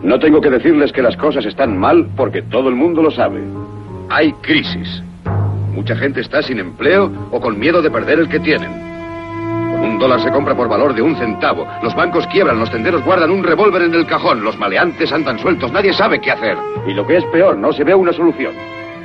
No tengo que decirles que las cosas están mal porque todo el mundo lo sabe. Hay crisis. Mucha gente está sin empleo o con miedo de perder el que tienen. Con $1 se compra por valor de 1 centavo. Los bancos quiebran, los tenderos guardan un revólver en el cajón, los maleantes andan sueltos, nadie sabe qué hacer. Y lo que es peor, no se ve una solución.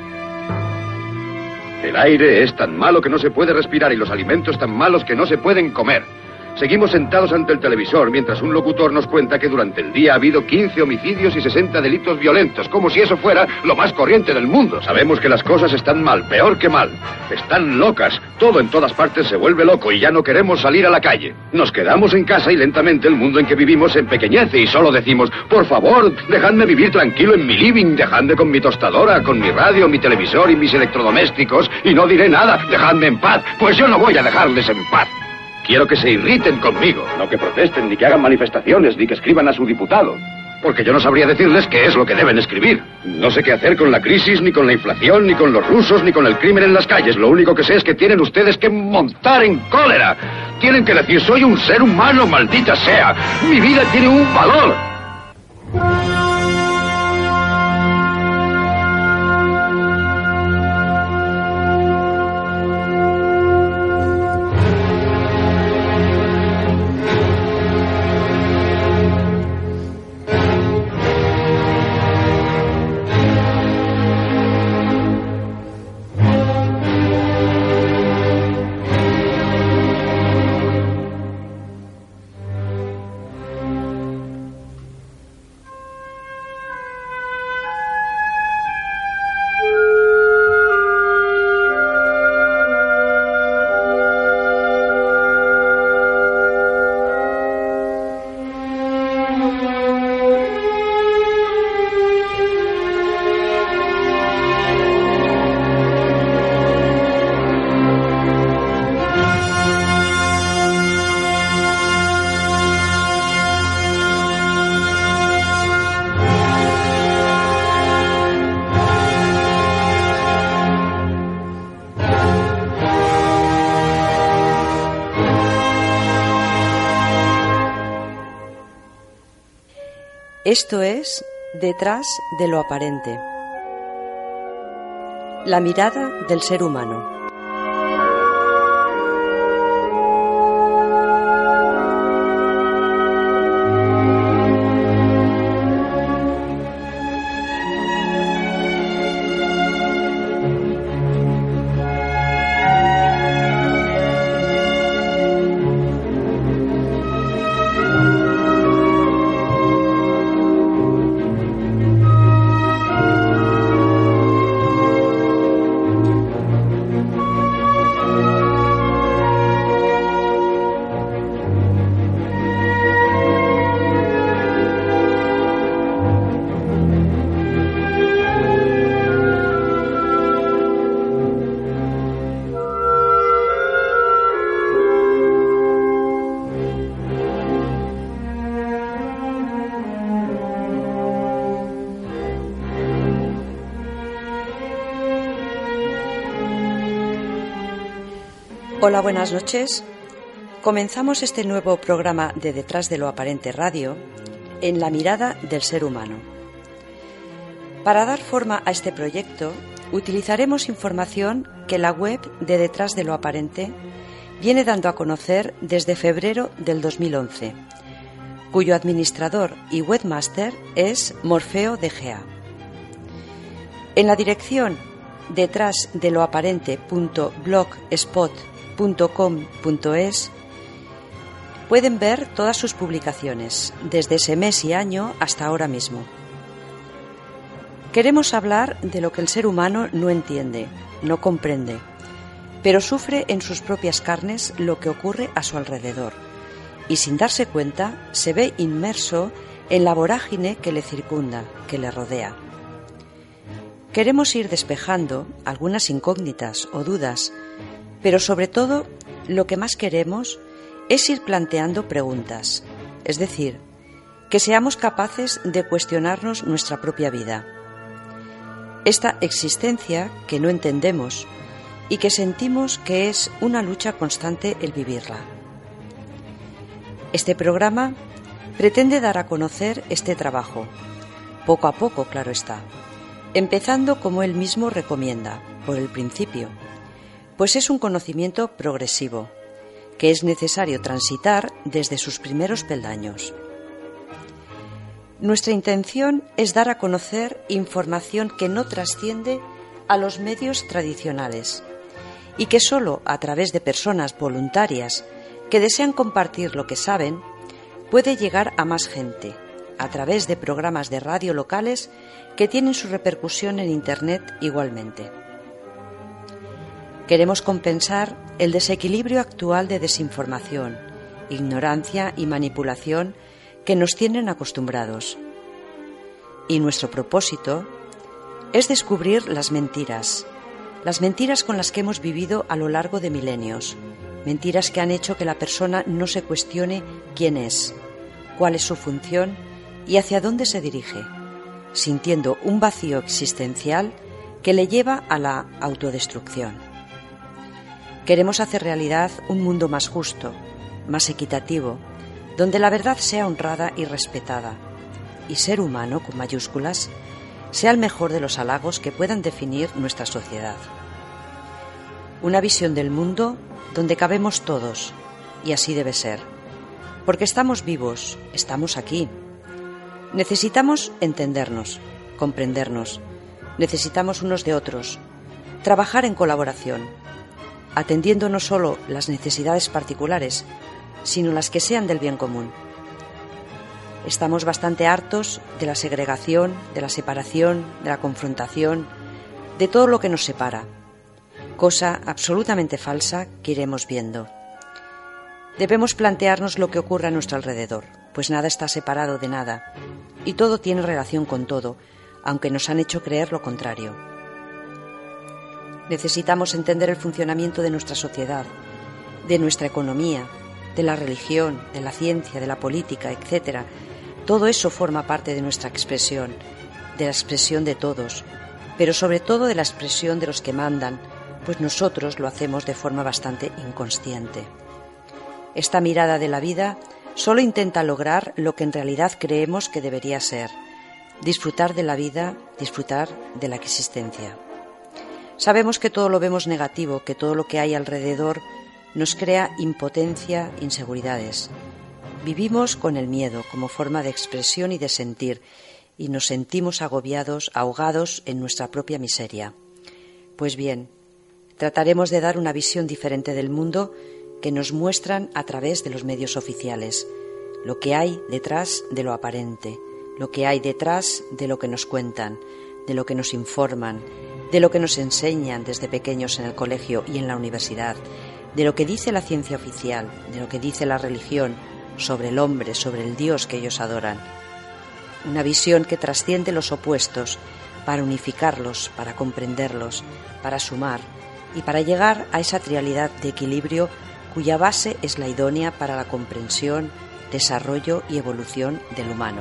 El aire es tan malo que no se puede respirar y los alimentos tan malos que no se pueden comer. Seguimos sentados ante el televisor mientras un locutor nos cuenta que durante el día ha habido 15 homicidios y 60 delitos violentos, como si eso fuera lo más corriente del mundo. Sabemos que las cosas están mal, peor que mal. Están locas. Todo en todas partes se vuelve loco y ya no queremos salir a la calle. Nos quedamos en casa y lentamente el mundo en que vivimos se empequeñece y solo decimos, por favor, dejadme vivir tranquilo en mi living, dejadme con mi tostadora, con mi radio, mi televisor y mis electrodomésticos y no diré nada, dejadme en paz, pues yo no voy a dejarles en paz. Quiero que se irriten conmigo, no que protesten, ni que hagan manifestaciones, ni que escriban a su diputado. Porque yo no sabría decirles qué es lo que deben escribir. No sé qué hacer con la crisis, ni con la inflación, ni con los rusos, ni con el crimen en las calles. Lo único que sé es que tienen ustedes que montar en cólera. Tienen que decir, soy un ser humano, maldita sea. Mi vida tiene un valor. Esto es Detrás de lo aparente. La mirada del ser humano. Hola, buenas noches. Comenzamos este nuevo programa de Detrás de lo Aparente Radio en la mirada del ser humano. Para dar forma a este proyecto, utilizaremos información que la web de Detrás de lo Aparente viene dando a conocer desde febrero del 2011, cuyo administrador y webmaster es Morfeo de Gea. En la dirección detrásdeloaparente.blogspot.com.es pueden ver todas sus publicaciones, desde ese mes y año hasta ahora mismo. Queremos hablar de lo que el ser humano no entiende, no comprende, pero sufre en sus propias carnes lo que ocurre a su alrededor, y sin darse cuenta se ve inmerso en la vorágine que le circunda, que le rodea. Queremos ir despejando algunas incógnitas o dudas, pero sobre todo lo que más queremos es ir planteando preguntas, es decir, que seamos capaces de cuestionarnos nuestra propia vida. Esta existencia que no entendemos y que sentimos que es una lucha constante el vivirla. Este programa pretende dar a conocer este trabajo, poco a poco, claro está, empezando como él mismo recomienda, por el principio, pues es un conocimiento progresivo, que es necesario transitar desde sus primeros peldaños. Nuestra intención es dar a conocer información que no trasciende a los medios tradicionales y que solo a través de personas voluntarias que desean compartir lo que saben puede llegar a más gente a través de programas de radio locales que tienen su repercusión en Internet igualmente. Queremos compensar el desequilibrio actual de desinformación, ignorancia y manipulación que nos tienen acostumbrados. Y nuestro propósito es descubrir las mentiras con las que hemos vivido a lo largo de milenios, mentiras que han hecho que la persona no se cuestione quién es, cuál es su función y hacia dónde se dirige, sintiendo un vacío existencial que le lleva a la autodestrucción. Queremos hacer realidad un mundo más justo, más equitativo, donde la verdad sea honrada y respetada, y ser humano, con mayúsculas, sea el mejor de los halagos que puedan definir nuestra sociedad. Una visión del mundo donde cabemos todos, y así debe ser, porque estamos vivos, estamos aquí. Necesitamos entendernos, comprendernos, necesitamos unos de otros, trabajar en colaboración, atendiendo no solo las necesidades particulares, sino las que sean del bien común. Estamos bastante hartos de la segregación, de la separación, de la confrontación, de todo lo que nos separa, cosa absolutamente falsa que iremos viendo. Debemos plantearnos lo que ocurre a nuestro alrededor, pues nada está separado de nada, y todo tiene relación con todo, aunque nos han hecho creer lo contrario. Necesitamos entender el funcionamiento de nuestra sociedad, de nuestra economía, de la religión, de la ciencia, de la política, etc. Todo eso forma parte de nuestra expresión, de la expresión de todos, pero sobre todo de la expresión de los que mandan, pues nosotros lo hacemos de forma bastante inconsciente. Esta mirada de la vida solo intenta lograr lo que en realidad creemos que debería ser: disfrutar de la vida, disfrutar de la existencia. Sabemos que todo lo vemos negativo, que todo lo que hay alrededor nos crea impotencia, inseguridades. Vivimos con el miedo como forma de expresión y de sentir, y nos sentimos agobiados, ahogados en nuestra propia miseria. Pues bien, trataremos de dar una visión diferente del mundo que nos muestran a través de los medios oficiales, lo que hay detrás de lo aparente, lo que hay detrás de lo que nos cuentan, de lo que nos informan, de lo que nos enseñan desde pequeños en el colegio y en la universidad, de lo que dice la ciencia oficial, de lo que dice la religión sobre el hombre, sobre el Dios que ellos adoran. Una visión que trasciende los opuestos para unificarlos, para comprenderlos, para sumar y para llegar a esa trialidad de equilibrio cuya base es la idónea para la comprensión, desarrollo y evolución del humano.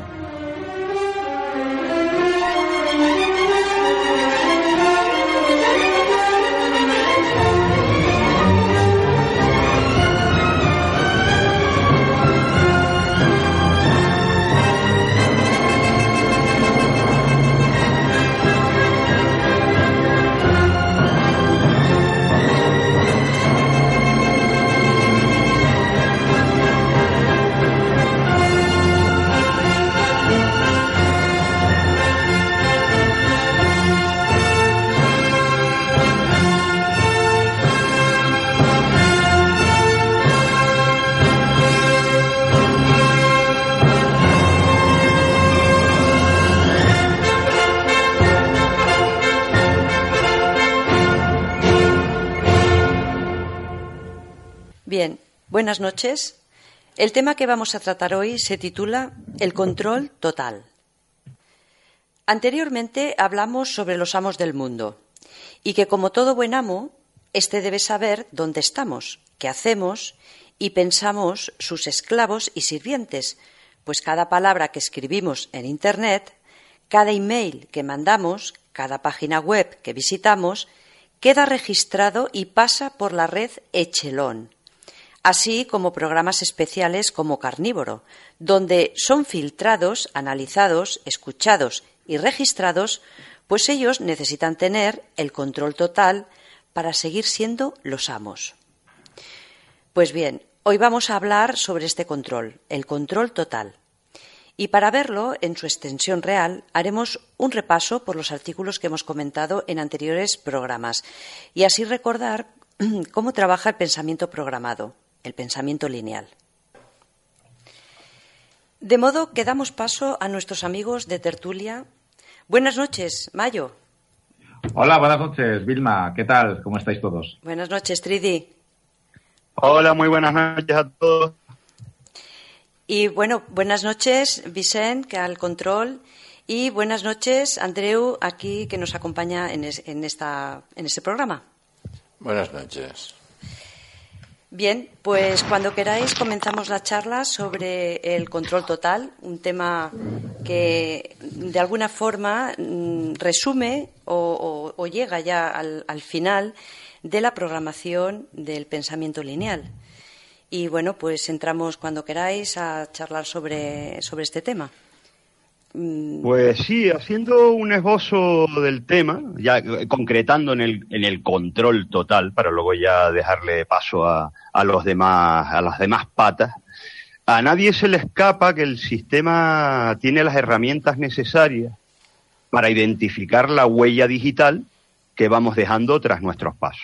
Bien, buenas noches. El tema que vamos a tratar hoy se titula El control total. Anteriormente hablamos sobre los amos del mundo y que, como todo buen amo, éste debe saber dónde estamos, qué hacemos y pensamos sus esclavos y sirvientes, pues cada palabra que escribimos en Internet, cada email que mandamos, cada página web que visitamos, queda registrado y pasa por la red Echelon, así como programas especiales como Carnívoro, donde son filtrados, analizados, escuchados y registrados, pues ellos necesitan tener el control total para seguir siendo los amos. Pues bien, hoy vamos a hablar sobre este control, el control total. Y para verlo en su extensión real, haremos un repaso por los artículos que hemos comentado en anteriores programas y así recordar cómo trabaja el pensamiento programado, el pensamiento lineal. De modo que damos paso a nuestros amigos de tertulia. Buenas noches, Mayo. Hola, buenas noches, Vilma. ¿Qué tal? ¿Cómo estáis todos? Buenas noches, Tridi. Hola, muy buenas noches a todos. Y bueno, buenas noches, Vicent, que al control. Y buenas noches, Andreu, aquí que nos acompaña en este programa. Buenas noches. Bien, pues cuando queráis comenzamos la charla sobre el control total, un tema que de alguna forma resume o llega ya al final de la programación del pensamiento lineal. Y bueno, pues entramos cuando queráis a charlar sobre este tema. Pues sí, haciendo un esbozo del tema, ya concretando en el control total, para luego ya dejarle paso a las demás patas. A nadie se le escapa que el sistema tiene las herramientas necesarias para identificar la huella digital que vamos dejando tras nuestros pasos.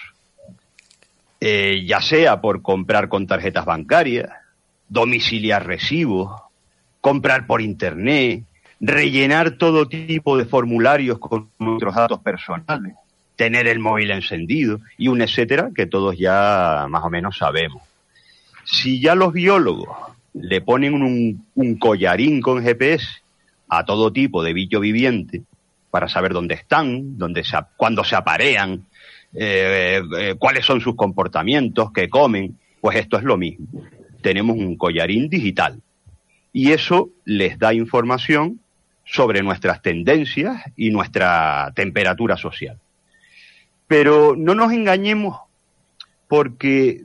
Ya sea por comprar con tarjetas bancarias, domiciliar recibos, comprar por internet, rellenar todo tipo de formularios con nuestros datos personales, tener el móvil encendido y un etcétera que todos ya más o menos sabemos. Si ya los biólogos le ponen un collarín con GPS a todo tipo de bicho viviente para saber dónde están, cuándo se aparean, cuáles son sus comportamientos, qué comen, pues esto es lo mismo. Tenemos un collarín digital y eso les da información sobre nuestras tendencias y nuestra temperatura social. Pero no nos engañemos porque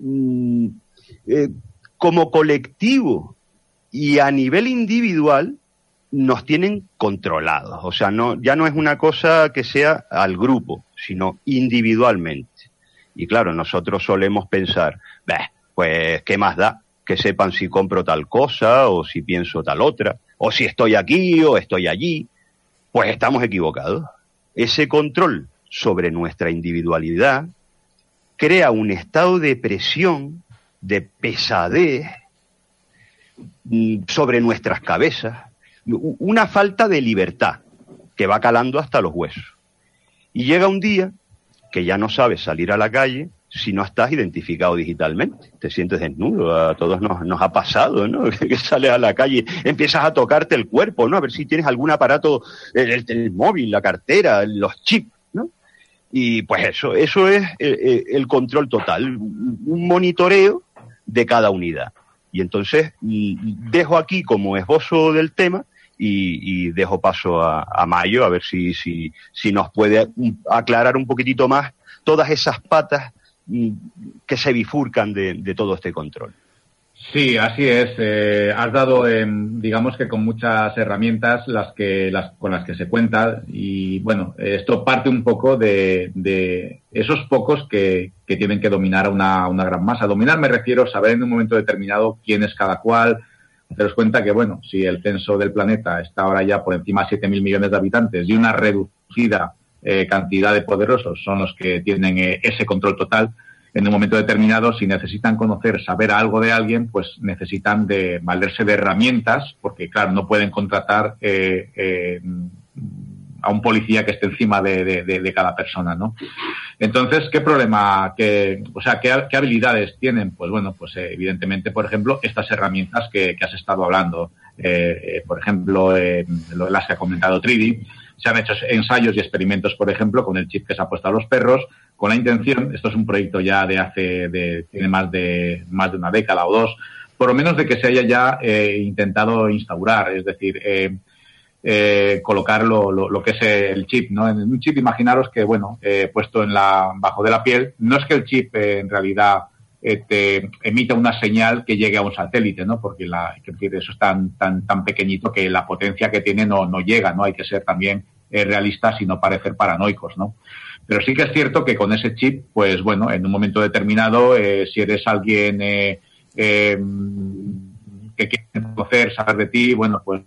como colectivo y a nivel individual nos tienen controlados. O sea, ya no es una cosa que sea al grupo, sino individualmente. Y claro, nosotros solemos pensar, pues, ¿qué más da? Que sepan si compro tal cosa o si pienso tal otra, o si estoy aquí o estoy allí. Pues estamos equivocados. Ese control sobre nuestra individualidad crea un estado de presión, de pesadez sobre nuestras cabezas, una falta de libertad que va calando hasta los huesos. Y llega un día que ya no sabes salir a la calle si no estás identificado digitalmente. Te sientes desnudo, a todos nos ha pasado, ¿no? Que sales a la calle, empiezas a tocarte el cuerpo, ¿no? A ver si tienes algún aparato, el móvil, la cartera, los chips, ¿no? Y pues eso es el control total, un monitoreo de cada unidad. Y entonces dejo aquí como esbozo del tema y dejo paso a Mayo a ver si nos puede aclarar un poquitito más todas esas patas que se bifurcan de todo este control. Sí, así es. Has dado, digamos que con muchas herramientas con las que se cuenta y bueno, esto parte un poco de esos pocos que tienen que dominar a una gran masa. Dominar me refiero a saber en un momento determinado quién es cada cual. Haceros cuenta que, bueno, si el censo del planeta está ahora ya por encima de 7.000 millones de habitantes y una reducida cantidad de poderosos son los que tienen ese control total, en un momento determinado, si necesitan saber algo de alguien, pues necesitan valerse de herramientas, porque claro, no pueden contratar a un policía que esté encima de cada persona, ¿no? Entonces, ¿qué problema, qué habilidades tienen? Pues bueno, pues evidentemente, por ejemplo, estas herramientas que has estado hablando, por ejemplo, las que ha comentado Tridi. Se han hecho ensayos y experimentos, por ejemplo, con el chip que se ha puesto a los perros, con la intención, esto es un proyecto ya tiene más de una década o dos, por lo menos de que se haya ya intentado instaurar, es decir, colocar lo que es el chip, ¿no? En un chip, imaginaros que, bueno, puesto bajo de la piel, no es que el chip en realidad te emita una señal que llegue a un satélite, ¿no? Porque eso es tan pequeñito que la potencia que tiene no llega, ¿no? Hay que ser también realistas y no parecer paranoicos, ¿no? Pero sí que es cierto que con ese chip, pues bueno, en un momento determinado, si eres alguien que quiere conocer, saber de ti, bueno, pues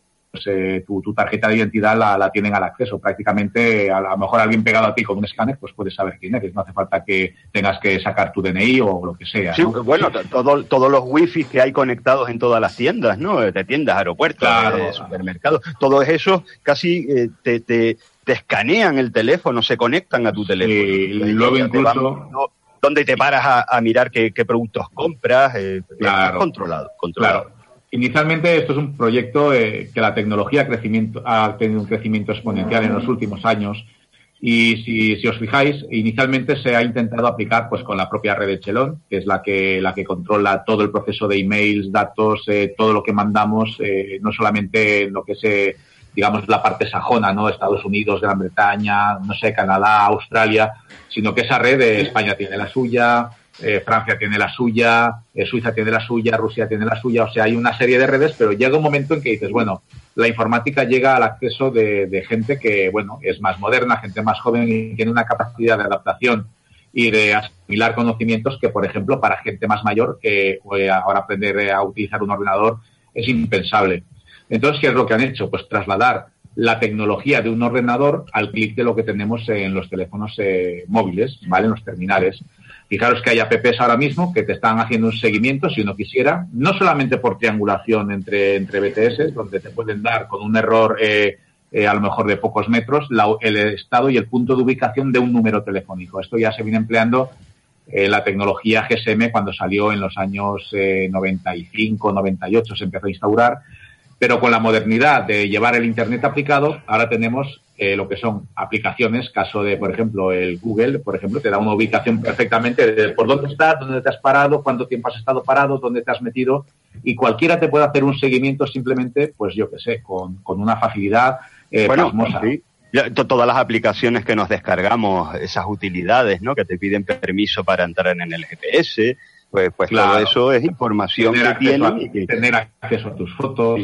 tu tarjeta de identidad la tienen al acceso. Prácticamente, a lo mejor alguien pegado a ti con un escáner, pues puede saber quién eres. No hace falta que tengas que sacar tu DNI o lo que sea, sí, ¿no? Bueno, todos los wifi que hay conectados en todas las tiendas, ¿no? De tiendas, aeropuertos, claro, supermercados, todos esos casi te escanean el teléfono, se conectan a tu teléfono. Y luego incluso... ¿Dónde te paras a mirar qué productos compras? Claro, controlado. Claro. Inicialmente esto es un proyecto que la tecnología ha tenido un crecimiento exponencial en los últimos años y si os fijáis, inicialmente se ha intentado aplicar pues con la propia red Echelon, que es la que controla todo el proceso de emails, datos, todo lo que mandamos, no solamente lo que es digamos la parte sajona, ¿no? Estados Unidos, Gran Bretaña, no sé, Canadá, Australia, sino que esa red España tiene la suya, Francia tiene la suya, Suiza tiene la suya, Rusia tiene la suya, o sea, hay una serie de redes, pero llega un momento en que dices, bueno, la informática llega al acceso de gente que, bueno, es más moderna, gente más joven y tiene una capacidad de adaptación y de asimilar conocimientos que, por ejemplo, para gente más mayor que ahora aprender a utilizar un ordenador es impensable. Entonces, ¿qué es lo que han hecho? Pues trasladar la tecnología de un ordenador al clic de lo que tenemos en los teléfonos móviles, ¿vale? En los terminales. Fijaros que hay apps ahora mismo que te están haciendo un seguimiento, si uno quisiera, no solamente por triangulación entre BTS, donde te pueden dar con un error a lo mejor de pocos metros el estado y el punto de ubicación de un número telefónico. Esto ya se viene empleando la tecnología GSM cuando salió en los años 95, 98, se empezó a instaurar. Pero con la modernidad de llevar el Internet aplicado, ahora tenemos lo que son aplicaciones, caso de, por ejemplo, el Google, por ejemplo, te da una ubicación perfectamente de por dónde estás, dónde te has parado, cuánto tiempo has estado parado, dónde te has metido, y cualquiera te puede hacer un seguimiento simplemente, pues yo qué sé, con una facilidad pasmosa. Sí. Todas las aplicaciones que nos descargamos, esas utilidades, ¿no? Que te piden permiso para entrar en el GPS, pues claro, todo eso es información que tienen. Tener acceso a tus fotos. Sí.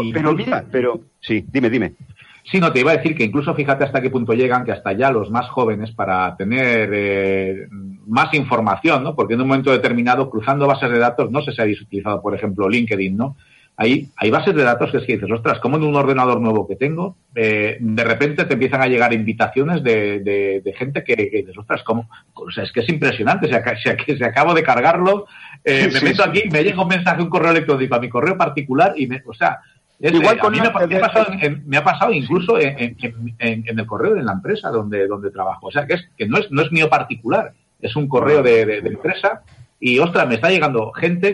Pero sí, dime. Sí, no, te iba a decir que incluso fíjate hasta qué punto llegan, que hasta ya los más jóvenes, para tener más información, ¿no? Porque en un momento determinado, cruzando bases de datos, no sé si habéis utilizado, por ejemplo, LinkedIn, ¿no? Hay bases de datos que es que dices, ostras, como en un ordenador nuevo que tengo, de repente te empiezan a llegar invitaciones de gente que dices, ostras, ¿cómo? O sea, es que es impresionante, si acabo de cargarlo, me meto aquí, me llega un mensaje, un correo electrónico a mi correo particular y igual con me ha pasado incluso en el correo de la empresa donde trabajo. O sea, que no es mío particular, es un correo de empresa. Y, ostras, me está llegando gente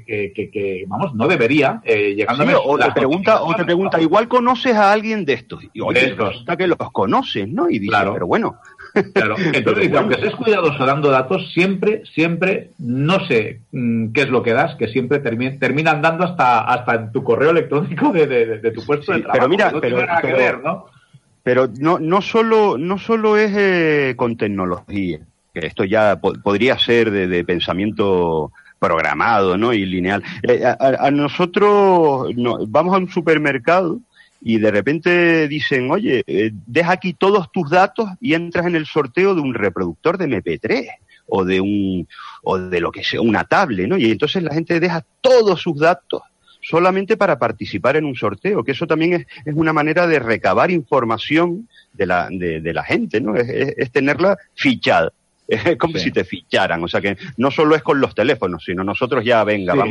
que vamos, no debería llegándome. Sí, o te pregunta, igual conoces a alguien de estos. Y oye, resulta que los conoces, ¿no? Y dices, claro. Pero bueno. Claro, entonces, aunque estés cuidadoso dando datos, siempre, no sé qué es lo que das, que siempre terminan dando hasta en tu correo electrónico de tu puesto de trabajo. Pero mira, pero no solo es con tecnología. Que esto ya podría ser de pensamiento programado, ¿no? Y lineal. A nosotros vamos a un supermercado y de repente dicen, oye, deja aquí todos tus datos y entras en el sorteo de un reproductor de MP3 o de lo que sea, una tablet, ¿no? Y entonces la gente deja todos sus datos solamente para participar en un sorteo, que eso también es una manera de recabar información de la gente, ¿no? Es tenerla fichada. Es como si te ficharan, o sea que no solo es con los teléfonos, sino nosotros ya,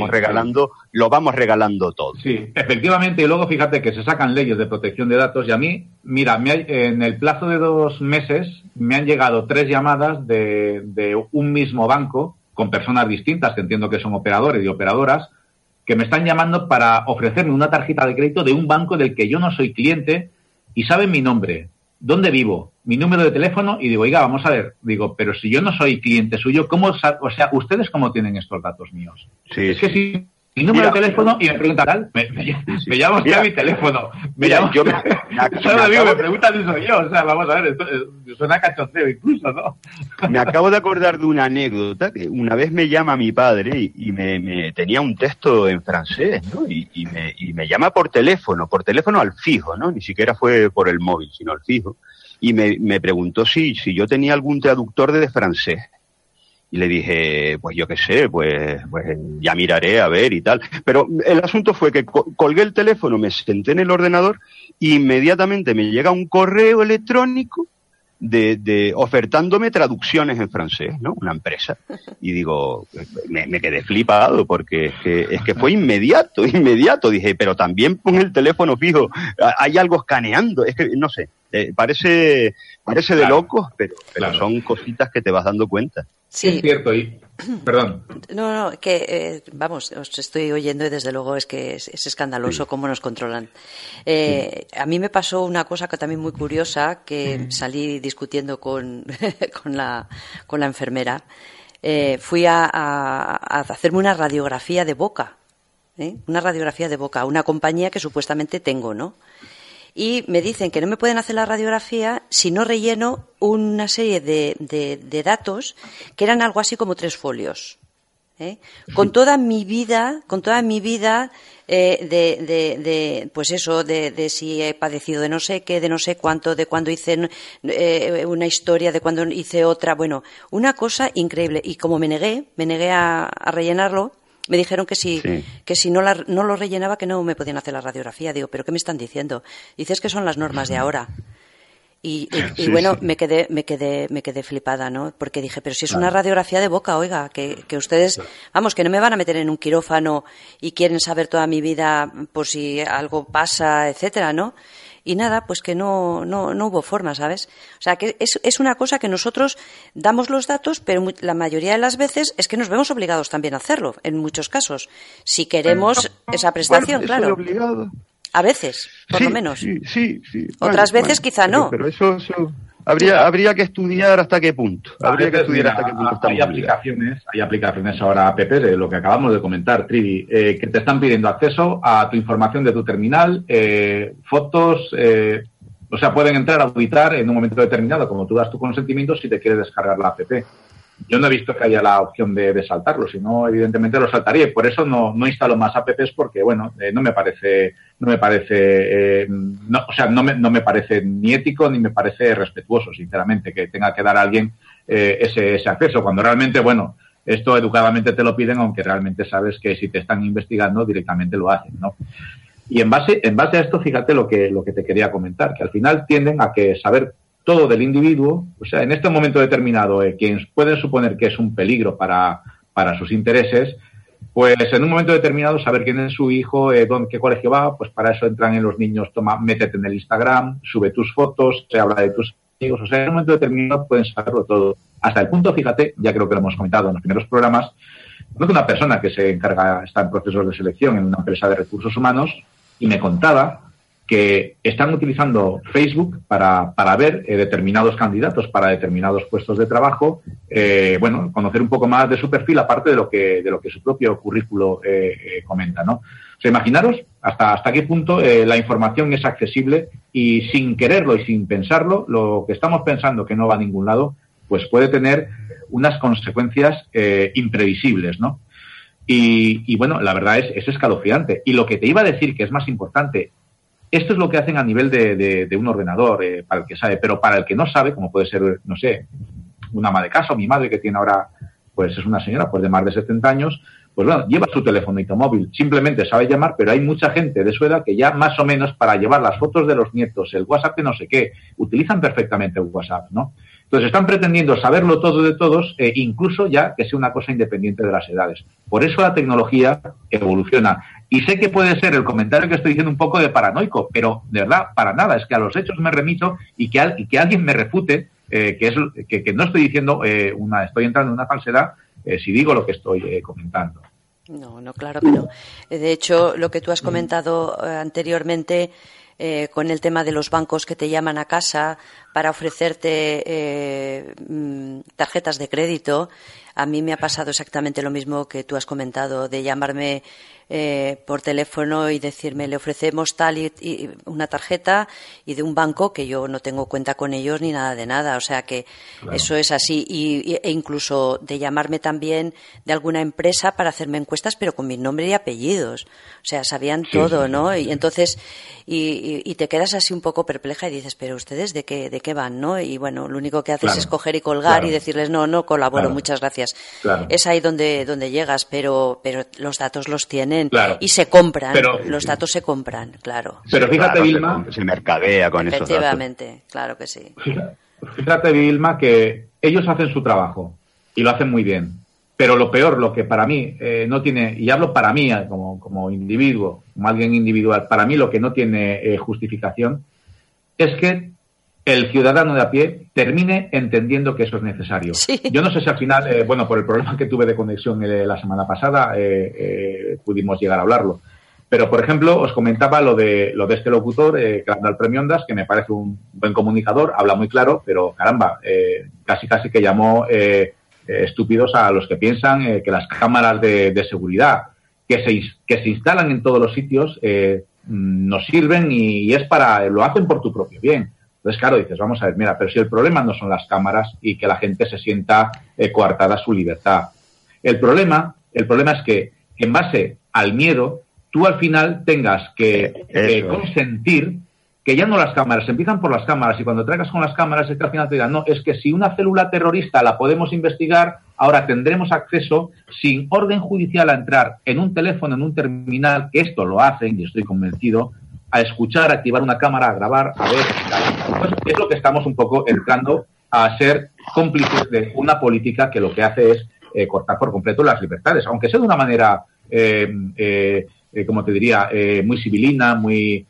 lo vamos regalando todo. Sí, efectivamente, y luego fíjate que se sacan leyes de protección de datos y a mí, mira, en el plazo de 2 meses me han llegado 3 llamadas de un mismo banco, con personas distintas, que entiendo que son operadores y operadoras, que me están llamando para ofrecerme una tarjeta de crédito de un banco del que yo no soy cliente y saben mi nombre, dónde vivo, mi número de teléfono, y digo, oiga, vamos a ver, pero si yo no soy cliente suyo, ¿cómo, o sea, ustedes cómo tienen estos datos míos? Sí, es que es mi número de teléfono y me pregunta tal, me llama usted a mi teléfono. Me pregunta si soy yo. O sea, vamos a ver, esto suena cachondeo incluso, ¿no? Me acabo de acordar de una anécdota que una vez me llama mi padre y me tenía un texto en francés, ¿no? Y me llama por teléfono al fijo, ¿no? Ni siquiera fue por el móvil, sino al fijo. Y me preguntó si yo tenía algún traductor de francés. Y le dije, pues yo qué sé, pues ya miraré a ver y tal. Pero el asunto fue que colgué el teléfono, me senté en el ordenador e inmediatamente me llega un correo electrónico de ofertándome traducciones en francés, ¿no? Una empresa. Y digo, me quedé flipado porque es que fue inmediato. Dije, pero también pon el teléfono fijo, hay algo escaneando. Es que, no sé, parece de locos, pero son cositas que te vas dando cuenta. Sí, es cierto. Perdón. No, que vamos, os estoy oyendo y desde luego es que es escandaloso cómo nos controlan. A mí me pasó una cosa que también muy curiosa, que salí discutiendo con la enfermera. Fui a hacerme una radiografía de boca, una compañía que supuestamente tengo, ¿no? Y me dicen que no me pueden hacer la radiografía si no relleno una serie de datos que eran algo así como 3 folios. Con toda mi vida, pues eso, de si he padecido de no sé qué, de no sé cuánto, de cuando hice una historia, de cuando hice otra, bueno, una cosa increíble. Y como me negué a rellenarlo, me dijeron que si no lo rellenaba que no me podían hacer la radiografía. Digo, ¿pero qué me están diciendo? Dices que son las normas de ahora. Y bueno, me quedé flipada, ¿no? Porque dije, pero si es una radiografía de boca, oiga, que ustedes, vamos, que no me van a meter en un quirófano y quieren saber toda mi vida por si algo pasa, etcétera, ¿no? Y nada, pues que no hubo forma, ¿sabes? O sea, que es una cosa que nosotros damos los datos, pero la mayoría de las veces es que nos vemos obligados también a hacerlo, en muchos casos. Si queremos esa prestación, claro. Obligado. A veces, por lo menos. Sí. Otras veces quizá no. Pero eso habría que estudiar hasta qué punto. Hay aplicaciones ahora, app, de lo que acabamos de comentar, Trivi, que te están pidiendo acceso a tu información de tu terminal, fotos, o sea, pueden entrar a auditar en un momento determinado, como tú das tu consentimiento, si te quieres descargar la app. Yo no he visto que haya la opción de saltarlo, si no, evidentemente lo saltaría. Y por eso no instalo más apps porque, bueno, no me parece ni ético ni me parece respetuoso, sinceramente, que tenga que dar a alguien ese acceso. Cuando realmente, bueno, esto educadamente te lo piden, aunque realmente sabes que si te están investigando directamente lo hacen, ¿no? Y en base a esto, fíjate lo que te quería comentar, que al final tienden a que saber todo del individuo, o sea, en este momento determinado, quien pueden suponer que es un peligro para sus intereses, pues en un momento determinado saber quién es su hijo, qué colegio va, pues para eso entran en los niños, métete en el Instagram, sube tus fotos, se habla de tus amigos, o sea, en un momento determinado pueden saberlo todo. Hasta el punto, fíjate, ya creo que lo hemos comentado en los primeros programas, conozco una persona que está en procesos de selección en una empresa de recursos humanos y me contaba que están utilizando Facebook para ver determinados candidatos para determinados puestos de trabajo, conocer un poco más de su perfil, aparte de lo que su propio currículo comenta, ¿no? O sea, imaginaros hasta qué punto la información es accesible y sin quererlo y sin pensarlo, lo que estamos pensando que no va a ningún lado, pues puede tener unas consecuencias imprevisibles, ¿no? Y bueno, la verdad es escalofriante. Y lo que te iba a decir, que es más importante, esto es lo que hacen a nivel de un ordenador, para el que sabe, pero para el que no sabe, como puede ser, no sé, una ama de casa o mi madre que tiene ahora, pues es una señora pues de más de 70 años, pues bueno, lleva su telefonito móvil, simplemente sabe llamar, pero hay mucha gente de su edad que ya más o menos para llevar las fotos de los nietos, el WhatsApp de no sé qué, utilizan perfectamente el WhatsApp, ¿no? Entonces están pretendiendo saberlo todo de todos, incluso ya que sea una cosa independiente de las edades. Por eso la tecnología evoluciona. Y sé que puede ser el comentario que estoy diciendo un poco de paranoico, pero de verdad, para nada. Es que a los hechos me remito y que alguien me refute que no estoy diciendo estoy entrando en una falsedad si digo lo que estoy comentando. No, claro que no. De hecho, lo que tú has comentado anteriormente con el tema de los bancos que te llaman a casa para ofrecerte tarjetas de crédito, A mí me ha pasado exactamente lo mismo que tú has comentado, de llamarme por teléfono y decirme, le ofrecemos tal y una tarjeta y de un banco que yo no tengo cuenta con ellos ni nada de nada. O sea que claro, eso es así. E incluso de llamarme también de alguna empresa para hacerme encuestas, pero con mi nombre y apellidos. O sea, sabían todo, ¿no? Y entonces, y te quedas así un poco perpleja y dices, pero ¿ustedes de qué van, no? Y bueno, lo único que haces es coger y colgar y decirles, no colaboro, muchas gracias. Es ahí donde llegas, pero los datos los tienen y se compran. Los datos se compran, claro. Pero fíjate, Vilma, se mercadea con esos datos. Efectivamente, claro que sí. Fíjate, Vilma, que ellos hacen su trabajo y lo hacen muy bien. Pero lo peor, lo que para mí no tiene, y hablo para mí como individuo, como alguien individual, para mí lo que no tiene justificación es que el ciudadano de a pie termine entendiendo que eso es necesario. Sí. Yo no sé si al final, por el problema que tuve de conexión la semana pasada, pudimos llegar a hablarlo. Pero, por ejemplo, os comentaba lo de este locutor que anda al Premio Ondas, que me parece un buen comunicador, habla muy claro, pero caramba, casi que llamó estúpidos a los que piensan que las cámaras de seguridad que se instalan en todos los sitios nos sirven y es lo hacen por tu propio bien. Entonces, claro, dices, vamos a ver, mira, pero si el problema no son las cámaras y que la gente se sienta coartada su libertad. El problema es que, en base al miedo, tú al final tengas que consentir que ya no las cámaras, empiezan por las cámaras y cuando traigas con las cámaras es que al final te digan, no, es que si una célula terrorista la podemos investigar, ahora tendremos acceso sin orden judicial a entrar en un teléfono, en un terminal, que esto lo hacen, y estoy convencido, a escuchar, a activar una cámara, a grabar, a ver. Pues es lo que estamos un poco entrando a ser cómplices de una política que lo que hace es cortar por completo las libertades, aunque sea de una manera, como te diría, muy civilina, muy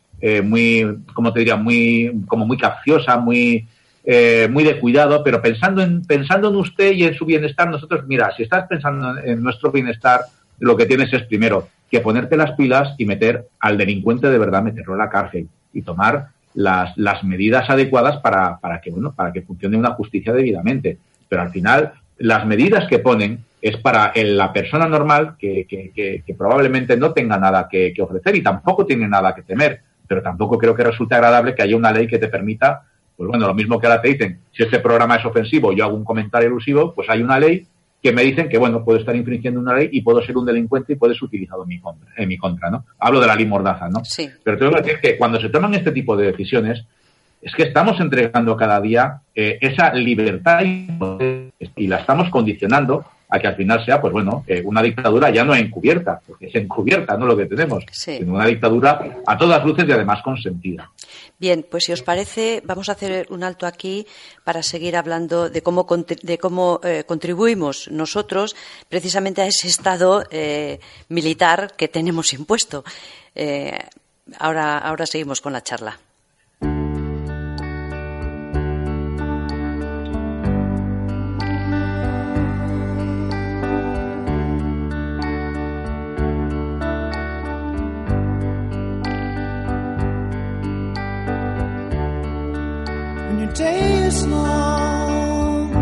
capciosa, muy de cuidado, pero pensando en usted y en su bienestar. Nosotros, mira, si estás pensando en nuestro bienestar, lo que tienes es primero que ponerte las pilas y meter al delincuente de verdad, meterlo en la cárcel y tomar las medidas adecuadas para que funcione una justicia debidamente. Pero al final, las medidas que ponen es para la persona normal que probablemente no tenga nada que ofrecer y tampoco tiene nada que temer. Pero tampoco creo que resulte agradable que haya una ley que te permita, lo mismo que ahora te dicen, si este programa es ofensivo, yo hago un comentario elusivo, pues hay una ley que me dicen que, puedo estar infringiendo una ley y puedo ser un delincuente y puede ser utilizado en mi contra, ¿no? Hablo de la ley Mordaza, ¿no? Sí. Pero tengo que decir que cuando se toman este tipo de decisiones, es que estamos entregando cada día esa libertad y la estamos condicionando a que al final sea, una dictadura ya no encubierta, porque es encubierta, no lo que tenemos, sino una dictadura a todas luces y además consentida. Bien, pues si os parece, vamos a hacer un alto aquí para seguir hablando de cómo contribuimos nosotros precisamente a ese Estado militar que tenemos impuesto. Ahora seguimos con la charla. Day is long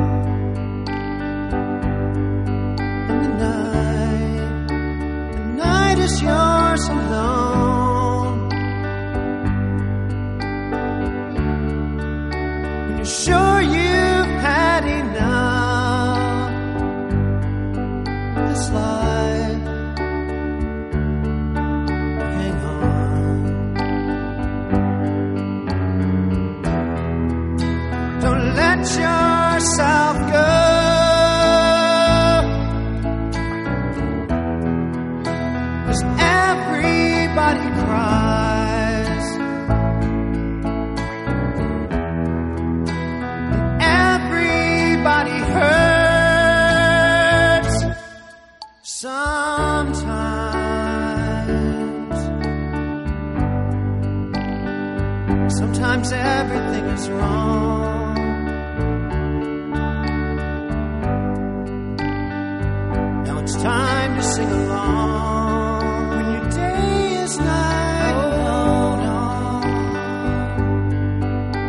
and the night is yours alone. When you're sure you've had enough of this life, hang on. Don't let yourself go. 'Cause everybody cries. Everybody hurts sometimes. Sometimes everything is wrong. It's time to sing along. When your day is night, hold on,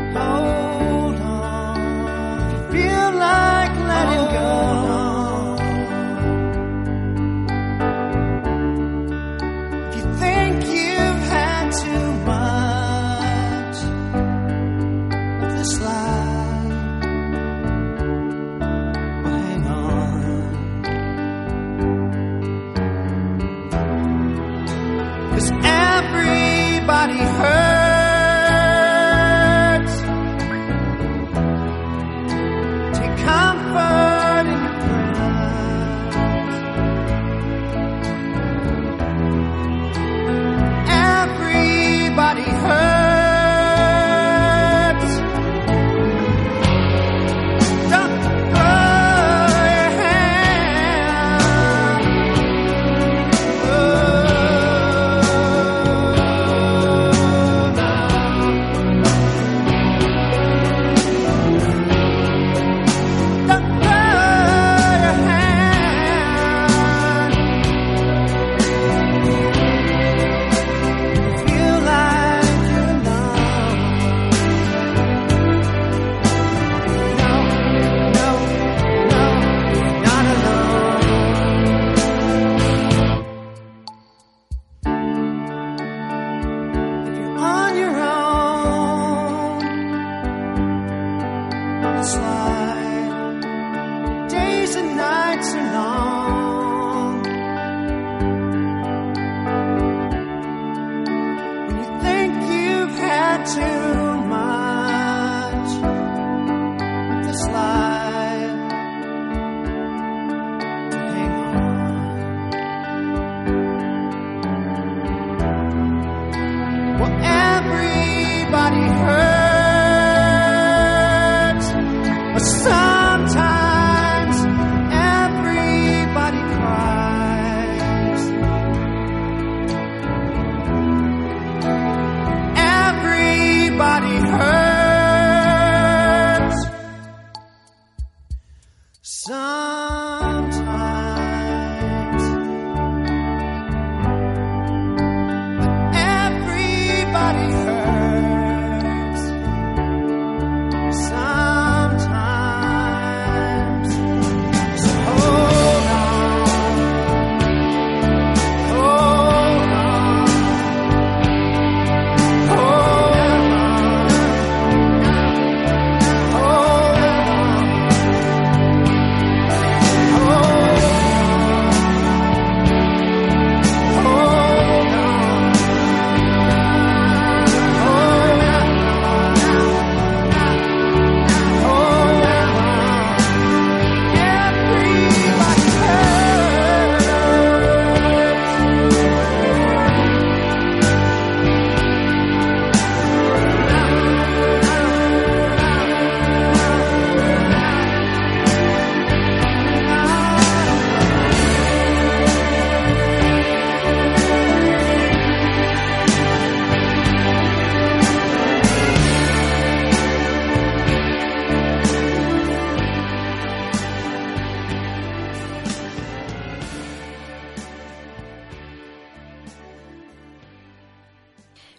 hold on. If you feel like letting go,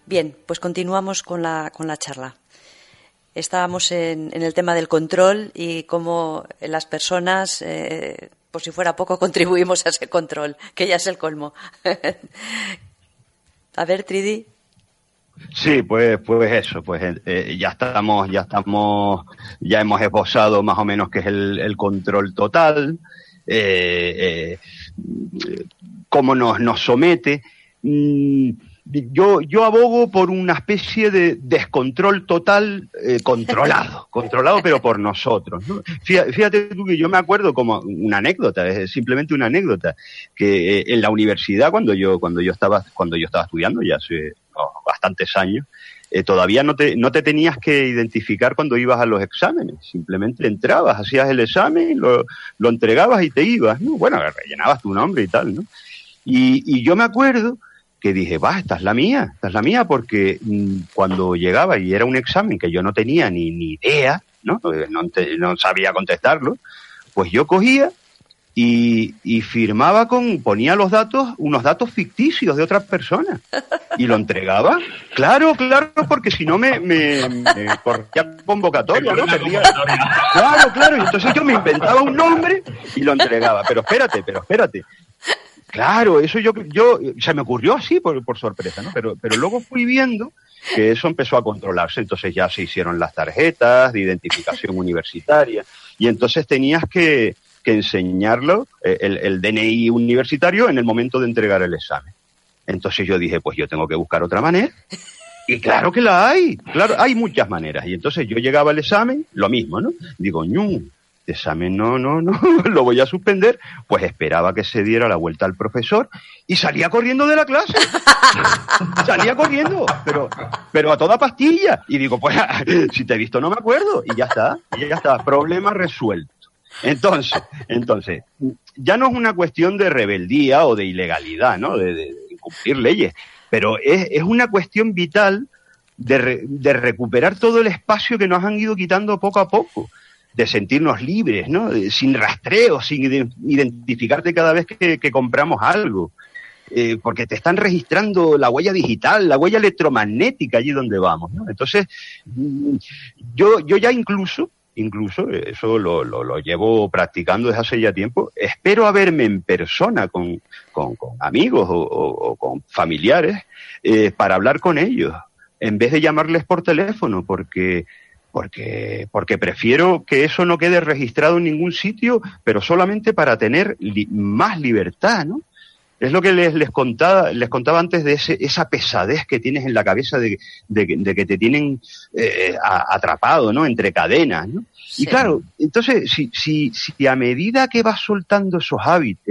Bien, pues continuamos con la charla. Estábamos en el tema del control y cómo las personas, por si fuera poco, contribuimos a ese control, que ya es el colmo. A ver, Tridi. Sí, pues eso, ya hemos esbozado más o menos qué es el control total, cómo nos somete. Yo abogo por una especie de descontrol total, controlado pero por nosotros, ¿no? Fíjate tú que yo me acuerdo como una anécdota, es simplemente una anécdota, que en la universidad cuando yo estaba estudiando ya hace bastantes años, todavía no te tenías que identificar cuando ibas a los exámenes, simplemente entrabas, hacías el examen, lo entregabas y te ibas, ¿no? Bueno, rellenabas tu nombre y tal, ¿no? Y yo me acuerdo que dije, esta es la mía, porque cuando llegaba y era un examen que yo no tenía ni idea, ¿no? No sabía contestarlo, pues yo cogía y firmaba ponía unos datos ficticios de otras personas y lo entregaba. Claro, porque si no me corría convocatoria, ¿no? Claro, y entonces yo me inventaba un nombre y lo entregaba. Pero espérate. Claro, eso yo se me ocurrió así por sorpresa, ¿no? Pero luego fui viendo que eso empezó a controlarse, entonces ya se hicieron las tarjetas de identificación universitaria y entonces tenías que enseñarlo, el DNI universitario en el momento de entregar el examen. Entonces yo dije, pues yo tengo que buscar otra manera. Y claro que la hay, claro, hay muchas maneras. Y entonces yo llegaba al examen, lo mismo, ¿no? Digo, examen no, lo voy a suspender. Pues esperaba que se diera la vuelta al profesor y salía corriendo de la clase. Salía corriendo, pero a toda pastilla. Y digo, pues si te he visto no me acuerdo. Y ya está, problema resuelto. Entonces, ya no es una cuestión de rebeldía o de ilegalidad, ¿no? De incumplir leyes, pero es una cuestión vital de recuperar todo el espacio que nos han ido quitando poco a poco, de sentirnos libres, ¿no? Sin rastreo, sin identificarte cada vez que compramos algo, porque te están registrando la huella digital, la huella electromagnética allí donde vamos, ¿no? Entonces, yo ya incluso eso lo llevo practicando desde hace ya tiempo, espero a verme en persona con amigos o con familiares para hablar con ellos, en vez de llamarles por teléfono, porque prefiero que eso no quede registrado en ningún sitio, pero solamente para tener más libertad, ¿no? Es lo que les contaba antes de esa pesadez que tienes en la cabeza de que te tienen atrapado, ¿no? Entre cadenas, ¿no? Sí. Y claro, entonces, si a medida que vas soltando esos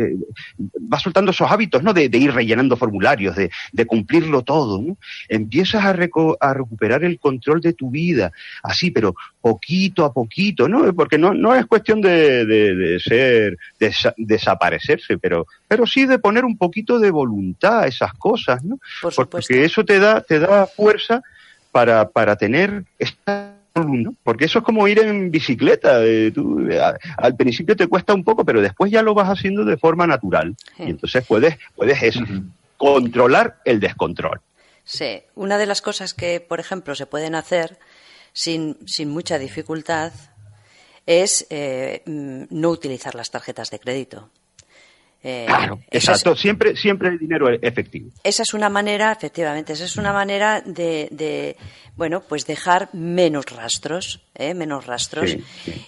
hábitos, ¿no? De ir rellenando formularios, de cumplirlo todo, ¿no? Empiezas a recuperar el control de tu vida, así, pero poquito a poquito, ¿no? Porque no es cuestión de desaparecerse, pero sí de poner un poquito de voluntad a esas cosas, ¿no? Por supuesto. Porque eso te da fuerza para tener esta, ¿no? Porque eso es como ir en bicicleta. Al principio te cuesta un poco, pero después ya lo vas haciendo de forma natural. Sí. Y entonces puedes eso, controlar el descontrol. Sí, una de las cosas que, por ejemplo, se pueden hacer sin mucha dificultad es no utilizar las tarjetas de crédito. Claro, exacto, siempre el dinero efectivo. Esa es una manera, efectivamente, de bueno, pues dejar menos rastros, sí,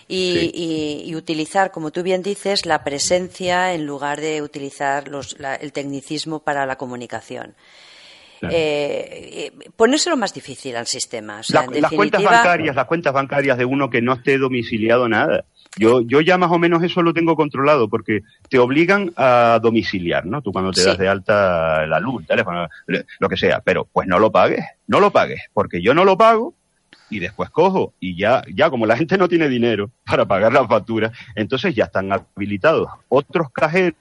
y utilizar, como tú bien dices, la presencia en lugar de utilizar el tecnicismo para la comunicación. Claro. Ponérselo más difícil al sistema. O sea, las cuentas bancarias de uno que no esté domiciliado nada. Yo ya más o menos eso lo tengo controlado porque te obligan a domiciliar, ¿no? Tú cuando te das de alta la luz, el teléfono, lo que sea, pero pues no lo pagues, porque yo no lo pago y después cojo y ya como la gente no tiene dinero para pagar las facturas, entonces ya están habilitados otros cajeros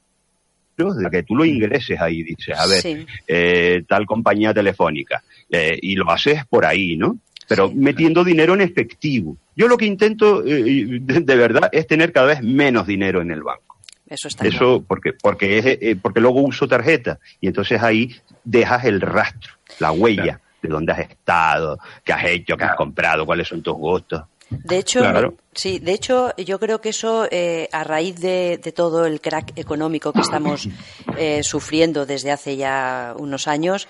de que tú lo ingreses ahí, dices, a ver, tal compañía telefónica, y lo haces por ahí, ¿no? Pero metiendo dinero en efectivo. Yo lo que intento, de verdad, es tener cada vez menos dinero en el banco. Eso está claro. Porque luego uso tarjeta y entonces ahí dejas el rastro, la huella, claro, de dónde has estado, qué has hecho, qué has comprado, cuáles son tus gustos. De hecho, claro. Sí, de hecho, yo creo que eso, a raíz de todo el crack económico que estamos sufriendo desde hace ya unos años,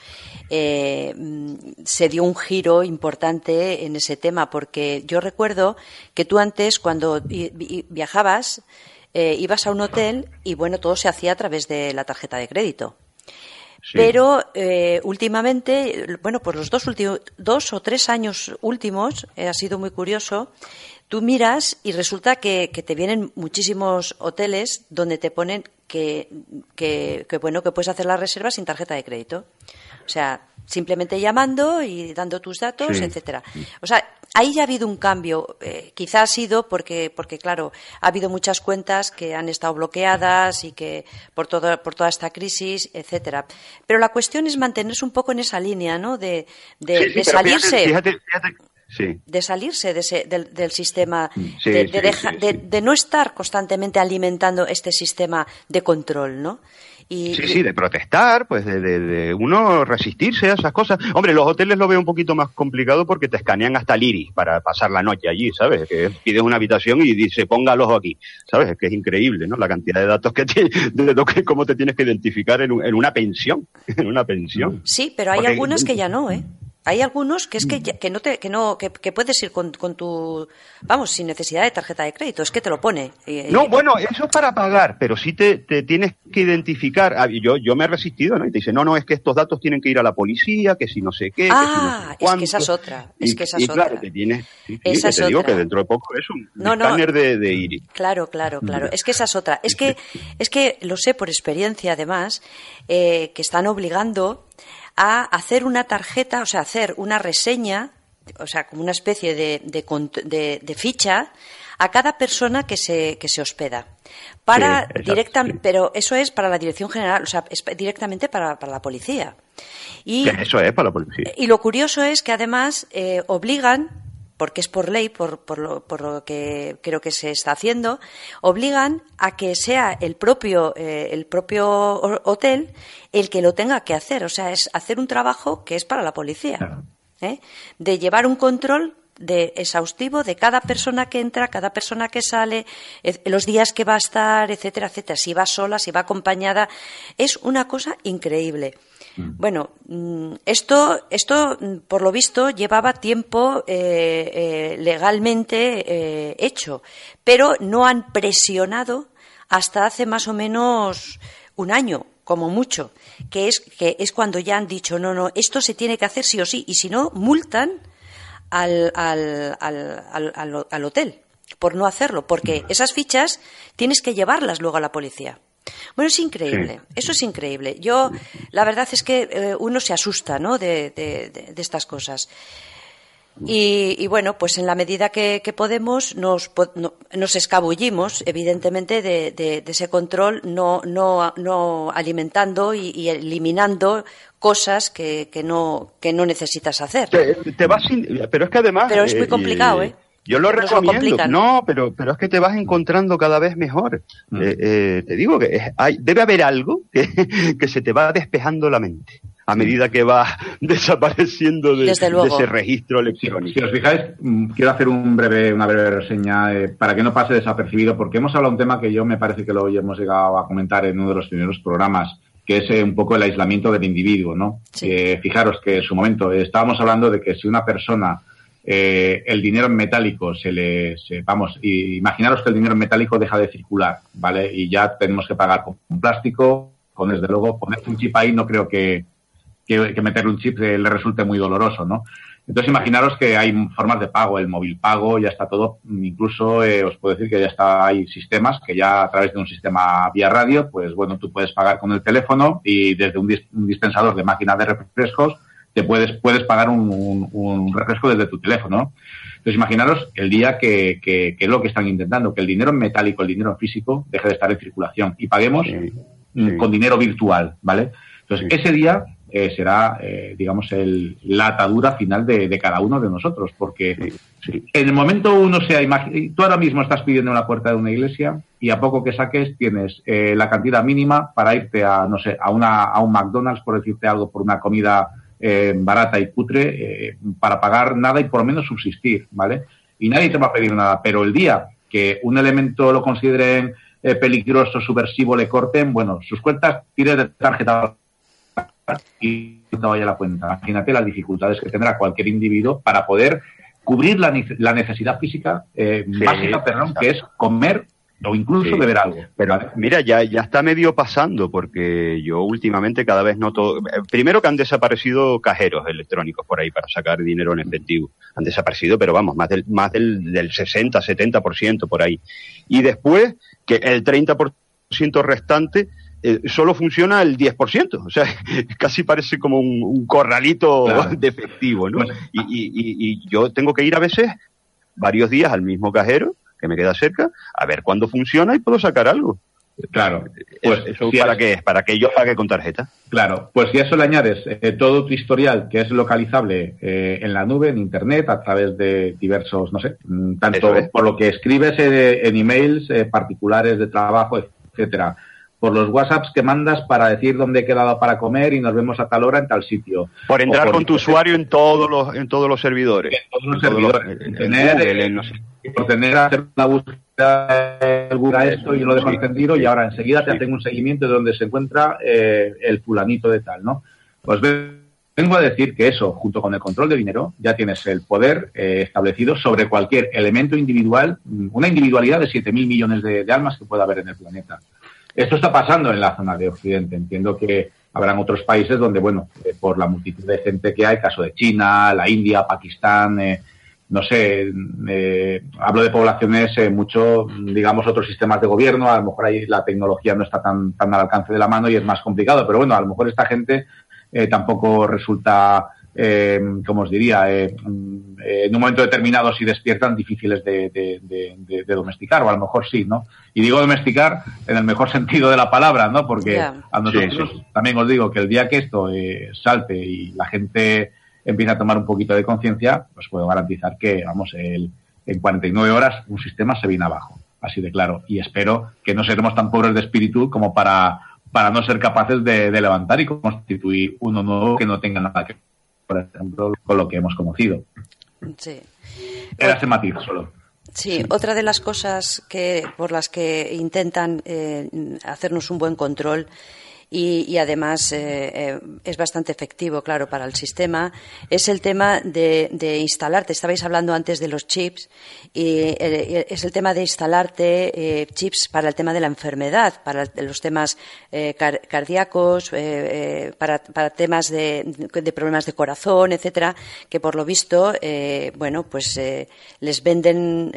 se dio un giro importante en ese tema, porque yo recuerdo que tú antes, cuando viajabas, ibas a un hotel y, bueno, todo se hacía a través de la tarjeta de crédito. Sí. Pero últimamente, bueno, pues los 2 o 3 años últimos, ha sido muy curioso, tú miras y resulta que te vienen muchísimos hoteles donde te ponen que puedes hacer la reserva sin tarjeta de crédito. O sea, simplemente llamando y dando tus datos, sí, etcétera. O sea, ahí ya ha habido un cambio. Quizá ha sido porque claro, ha habido muchas cuentas que han estado bloqueadas y que por toda esta crisis, etcétera. Pero la cuestión es mantenerse un poco en esa línea, ¿no? De salirse. Fíjate. Sí. De salirse del sistema, de no estar constantemente alimentando este sistema de control, ¿no? Sí, de protestar, pues de uno resistirse a esas cosas. Hombre, los hoteles lo veo un poquito más complicado porque te escanean hasta el iris para pasar la noche allí, ¿sabes? Que pides una habitación y dice, ponga el ojo aquí, ¿sabes? Es que es increíble, ¿no? La cantidad de datos que tiene, cómo te tienes que identificar en una pensión, Sí, pero hay algunas que ya no, ¿eh? Hay algunos que es que puedes ir con tu, vamos, sin necesidad de tarjeta de crédito, es que te lo pone. No, bueno, eso es para pagar, pero sí te tienes que identificar. Yo me he resistido, ¿no? Y te dice, no, es que estos datos tienen que ir a la policía, que si no sé qué, que si no sé cuánto. Es que esa es otra. Y claro, te tienes, esa es te digo que dentro de poco es un escáner de iris. Claro. Es que esa es otra. Es que lo sé por experiencia, además, que están obligando a hacer una tarjeta, o sea, hacer una reseña, o sea, como una especie de ficha a cada persona que se hospeda. Pero eso es para la Dirección General, o sea, es directamente para la policía. Eso es para la policía. Y lo curioso es que además obligan, porque es por ley, por lo que creo que se está haciendo, obligan a que sea el propio hotel el que lo tenga que hacer. O sea, es hacer un trabajo que es para la policía, de llevar un control exhaustivo de cada persona que entra, cada persona que sale, los días que va a estar, etcétera, etcétera. Si va sola, si va acompañada. Es una cosa increíble. Bueno, esto por lo visto llevaba tiempo legalmente hecho, pero no han presionado hasta hace más o menos un año, como mucho, que es cuando ya han dicho no, esto se tiene que hacer sí o sí, y si no, multan al hotel por no hacerlo, porque esas fichas tienes que llevarlas luego a la policía. Bueno, es increíble, eso es increíble. Yo, la verdad es que uno se asusta, ¿no?, de estas cosas. Y bueno, pues en la medida que podemos nos escabullimos, evidentemente, de ese control, no alimentando y eliminando cosas que no necesitas hacer. Pero es que además... Pero es muy complicado, Yo lo recomiendo, pero es que te vas encontrando cada vez mejor. Te digo que debe haber algo que se te va despejando la mente a medida que vas desapareciendo de ese registro electrónico. Si os fijáis, quiero hacer una breve reseña para que no pase desapercibido, porque hemos hablado de un tema que yo me parece que lo hemos llegado a comentar en uno de los primeros programas, que es un poco el aislamiento del individuo, ¿no? Sí. Fijaros que en su momento estábamos hablando de que si una persona... el dinero en metálico imaginaros que el dinero en metálico deja de circular, ¿vale? Y ya tenemos que pagar con plástico, desde luego ponerse un chip ahí no creo que meterle un chip le resulte muy doloroso, ¿no? Entonces imaginaros que hay formas de pago, el móvil pago, ya está todo, incluso os puedo decir que hay sistemas que ya a través de un sistema vía radio, pues bueno, tú puedes pagar con el teléfono y desde un dispensador de máquina de refrescos te puedes pagar un refresco desde tu teléfono, ¿no? Entonces, imaginaros el día que es lo que están intentando, que el dinero en metálico, el dinero en físico, deje de estar en circulación y paguemos con dinero virtual, ¿vale? Entonces, ese día será, digamos, la atadura final de cada uno de nosotros, porque en el momento uno tú ahora mismo estás pidiendo en la puerta de una iglesia y a poco que saques tienes la cantidad mínima para irte a, no sé, a un McDonald's, por decirte algo, por una comida barata y cutre, para pagar nada y por lo menos subsistir, ¿vale? Y nadie te va a pedir nada, pero el día que un elemento lo consideren peligroso, subversivo, le corten, bueno, sus cuentas, tires de tarjeta y no te vaya la cuenta. Imagínate las dificultades que tendrá cualquier individuo para poder cubrir la necesidad física básica, que es comer o incluso beber algo. Pero mira, ya está medio pasando, porque yo últimamente cada vez noto... Primero que han desaparecido cajeros electrónicos por ahí para sacar dinero en efectivo. Han desaparecido, pero vamos, más del 60, 70% por ahí. Y después que el 30% restante solo funciona el 10%. O sea, casi parece como un corralito de efectivo, ¿no? Y yo tengo que ir a veces varios días al mismo cajero que me queda cerca, a ver cuándo funciona y puedo sacar algo. Claro. Pues, ¿Eso para qué es? ¿Para que yo pague con tarjeta? Claro. Pues si a eso le añades todo tu historial, que es localizable en la nube, en Internet, a través de diversos, no sé, tanto por lo que escribes en emails particulares de trabajo, etcétera, por los WhatsApps que mandas para decir dónde he quedado para comer y nos vemos a tal hora en tal sitio. Por entrar con tu usuario en todos los servidores. En todos los servidores. Hacer una búsqueda de esto y lo dejo encendido y ahora enseguida te hacen un seguimiento de donde se encuentra el fulanito de tal, ¿no? Pues vengo a decir que eso, junto con el control de dinero, ya tienes el poder establecido sobre cualquier elemento individual, una individualidad de 7.000 millones de almas que pueda haber en el planeta. Esto está pasando en la zona de Occidente. Entiendo que habrán otros países donde, bueno, por la multitud de gente que hay, caso de China, la India, Pakistán, no sé, hablo de poblaciones mucho, digamos, otros sistemas de gobierno, a lo mejor ahí la tecnología no está tan al alcance de la mano y es más complicado, pero bueno, a lo mejor esta gente tampoco resulta, como os diría, en un momento determinado si despiertan difíciles de domesticar, o a lo mejor sí, ¿no? Y digo domesticar en el mejor sentido de la palabra, ¿no? Porque a nosotros también os digo que el día que esto salte y la gente empieza a tomar un poquito de conciencia, pues puedo garantizar que, vamos, en 49 horas un sistema se viene abajo, así de claro. Y espero que no seremos tan pobres de espíritu como para no ser capaces de levantar y constituir uno nuevo que no tenga nada que ver, por ejemplo, con lo que hemos conocido. Sí. Era ese matiz solo. Sí, otra de las cosas por las que intentan hacernos un buen control y además es bastante efectivo, claro, para el sistema, es el tema de instalarte. Estabais hablando antes de los chips y es el tema de instalarte chips para el tema de la enfermedad, para los temas cardíacos, para temas de problemas de corazón, etcétera, que por lo visto, bueno, pues les venden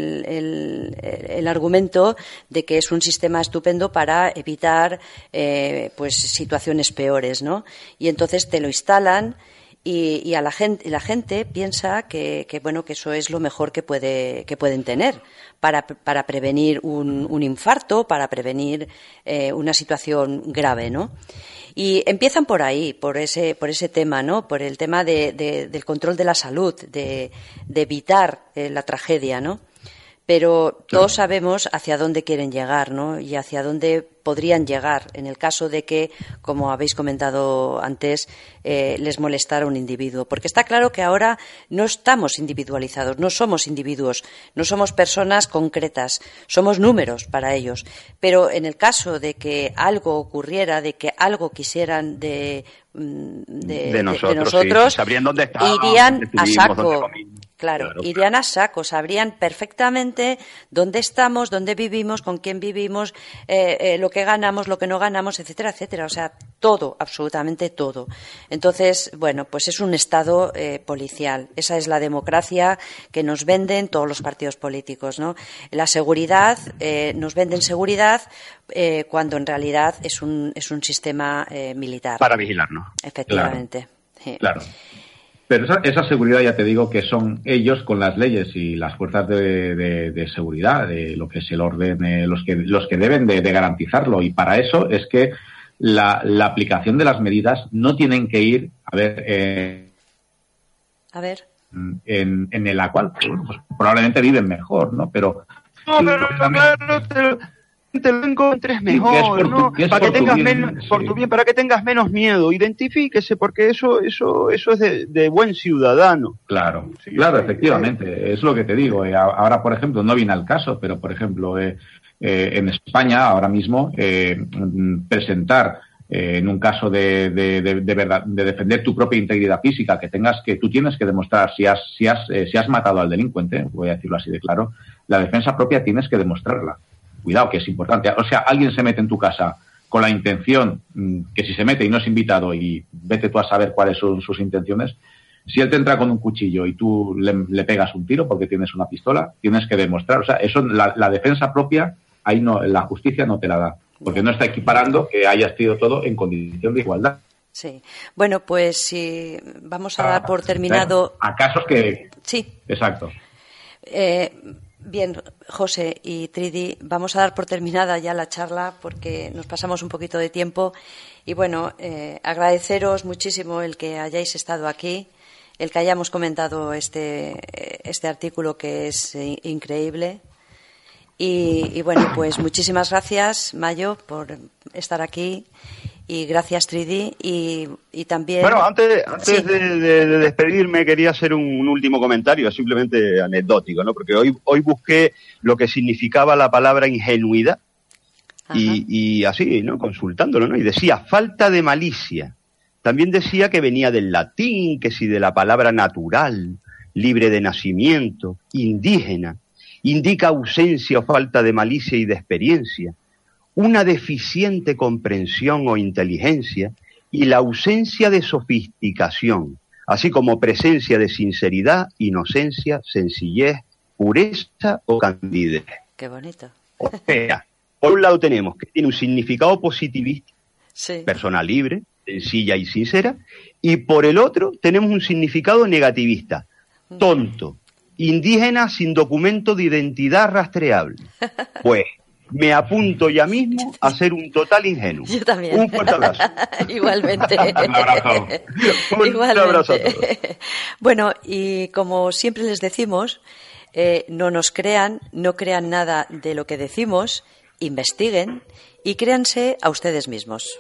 el argumento de que es un sistema estupendo para evitar pues situaciones peores, ¿no? Y entonces te lo instalan y la gente piensa que bueno, que eso es lo mejor que pueden tener para prevenir un infarto, para prevenir una situación grave, ¿no? Y empiezan por ahí, por ese tema, ¿no? Por el tema del control de la salud, de evitar la tragedia, ¿no? Pero todos sabemos hacia dónde quieren llegar, ¿no? Y hacia dónde podrían llegar en el caso de que, como habéis comentado antes, les molestara un individuo. Porque está claro que ahora no estamos individualizados, no somos individuos, no somos personas concretas, somos números para ellos. Pero en el caso de que algo ocurriera, de que algo quisieran de nosotros, sabrían dónde estábamos, irían a saco. Claro, irían a saco, sabrían perfectamente dónde estamos, dónde vivimos, con quién vivimos, lo que ganamos, lo que no ganamos, etcétera, etcétera. O sea, todo, absolutamente todo. Entonces, bueno, pues es un Estado policial. Esa es la democracia que nos venden todos los partidos políticos, ¿no? La seguridad, nos venden seguridad cuando en realidad es un sistema militar. Para vigilarnos. Efectivamente. Claro. Pero esa seguridad, ya te digo, que son ellos con las leyes y las fuerzas de seguridad, de lo que es el orden, los que deben de garantizarlo. Y para eso es que la aplicación de las medidas no tienen que ir, en el cual pues, probablemente viven mejor, ¿no? Pero te lo encuentres mejor, ¿no? Para que tengas menos, por tu bien, para que tengas menos miedo, identifíquese, porque eso es de buen ciudadano. Claro, efectivamente, es lo que te digo. Ahora, por ejemplo, no viene al caso, pero por ejemplo, en España ahora mismo presentar en un caso de verdad, de defender tu propia integridad física, que tú tienes que demostrar si has matado al delincuente, voy a decirlo así de claro, la defensa propia tienes que demostrarla. Cuidado, que es importante. O sea, alguien se mete en tu casa con la intención, que si se mete y no es invitado, y vete tú a saber cuáles son sus intenciones, si él te entra con un cuchillo y tú le pegas un tiro porque tienes una pistola, tienes que demostrar. O sea, eso, la defensa propia, ahí no, la justicia no te la da, porque no está equiparando que hayas sido todo en condición de igualdad. Sí. Bueno, pues si vamos a dar por terminado... A casos que... Sí. Exacto. Bien, José y Tridi, vamos a dar por terminada ya la charla porque nos pasamos un poquito de tiempo y bueno, agradeceros muchísimo el que hayáis estado aquí, el que hayamos comentado este artículo que es increíble y bueno, pues muchísimas gracias, Mayo, por estar aquí. Y gracias, Tridi, y también... Bueno, antes sí. de despedirme, quería hacer un último comentario, simplemente anecdótico, ¿no? Porque hoy busqué lo que significaba la palabra ingenuidad, y así, ¿no? Consultándolo, ¿no? Y decía, falta de malicia. También decía que venía del latín, que si de la palabra natural, libre de nacimiento, indígena, indica ausencia o falta de malicia y de experiencia, una deficiente comprensión o inteligencia y la ausencia de sofisticación, así como presencia de sinceridad, inocencia, sencillez, pureza o candidez. Qué bonito. O sea, por un lado tenemos que tiene un significado positivista, sí, persona libre, sencilla y sincera, y por el otro tenemos un significado negativista, tonto, indígena sin documento de identidad rastreable. Pues me apunto ya mismo a ser un total ingenuo. Yo también. Un fuerte abrazo. Igualmente. Un abrazo. Igualmente. Un abrazo a todos. Bueno, y como siempre les decimos, no nos crean, no crean nada de lo que decimos, investiguen y créanse a ustedes mismos.